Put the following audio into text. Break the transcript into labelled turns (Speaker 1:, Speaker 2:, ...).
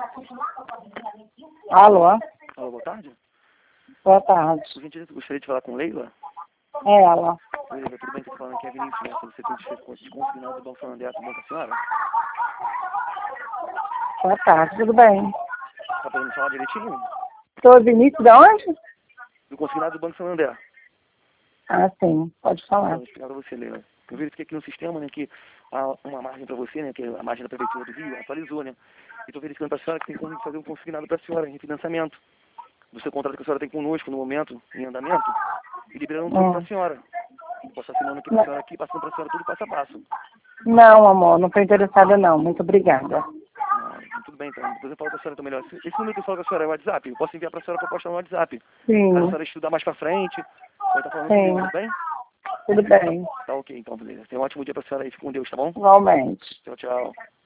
Speaker 1: Alô?
Speaker 2: Alô, boa tarde.
Speaker 1: Boa tarde.
Speaker 2: Por gentileza, gostaria de falar com Leila.
Speaker 1: É ela.
Speaker 2: Leila, tudo bem? Estou falando aqui é Vinícius, né? Você tem de consignado do Banco Santander, tudo bom com a senhora?
Speaker 1: Boa tarde, tudo bem?
Speaker 2: Tá podendo falar direitinho?
Speaker 1: Sou Vinícius de onde?
Speaker 2: Do consignado do Banco Santander.
Speaker 1: Ah, sim, pode falar.
Speaker 2: Então, explicar para você, Leila. Eu verifiquei aqui no sistema, né, que há uma margem para você, né, que é a margem da Prefeitura do Rio, atualizou, né? E estou verificando para a senhora que tem como fazer um consignado para a senhora em refinanciamento do seu contrato que a senhora tem conosco no momento, em andamento, e liberando tudo para a senhora. Posso assinando aqui para a senhora aqui, passando para a senhora tudo passo a passo.
Speaker 1: Não, amor, não estou interessada não. Muito obrigada.
Speaker 2: Ah, tudo bem, então. Depois eu falo com a senhora então melhor. Esse número que eu falo com a senhora é o WhatsApp? Eu posso enviar para a senhora a proposta no WhatsApp. Caso a
Speaker 1: Sim,
Speaker 2: senhora estudar mais para frente, pode estar falando comigo,
Speaker 1: sim,
Speaker 2: tudo bem?
Speaker 1: tudo bem.
Speaker 2: Tá ok, então, beleza. Tenha um ótimo dia para a senhora aí. Fique com Deus, tá bom?
Speaker 1: Igualmente.
Speaker 2: Tchau, tchau.